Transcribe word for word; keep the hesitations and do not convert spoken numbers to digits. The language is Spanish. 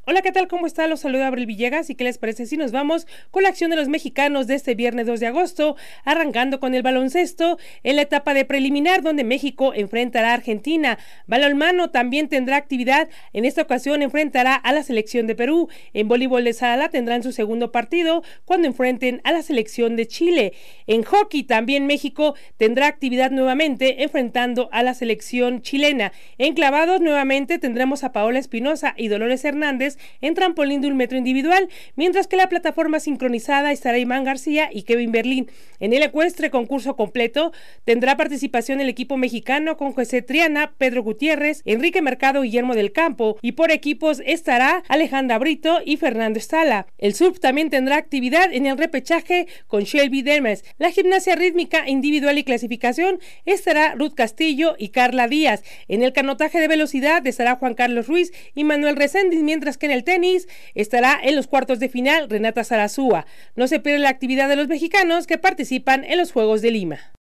Hola, ¿qué tal? ¿Cómo está? Los saluda Abril Villegas y ¿qué les parece si nos vamos con la acción de los mexicanos de este viernes dos de agosto, arrancando con el baloncesto en la etapa de preliminar donde México enfrentará a Argentina. Balonmano también tendrá actividad, en esta ocasión enfrentará a la selección de Perú. En voleibol de sala tendrán su segundo partido cuando enfrenten a la selección de Chile. En hockey también México tendrá actividad nuevamente enfrentando a la selección chilena. En clavados nuevamente tendremos a Paola Espinosa y Dolores Hernández en trampolín de un metro individual, mientras que la plataforma sincronizada estará Iván García y Kevin Berlín. En el ecuestre concurso completo tendrá participación el equipo mexicano con José Triana, Pedro Gutiérrez, Enrique Mercado, Guillermo del Campo, y por equipos estará Alejandra Brito y Fernando Estala. El surf también tendrá actividad en el repechaje con Shelby Demes. La gimnasia rítmica individual y clasificación estará Ruth Castillo y Carla Díaz. En el canotaje de velocidad estará Juan Carlos Ruiz y Manuel Reséndiz, mientras que en el tenis estará en los cuartos de final Renata Zarazúa. No se pierde la actividad de los mexicanos que participan en los Juegos de Lima.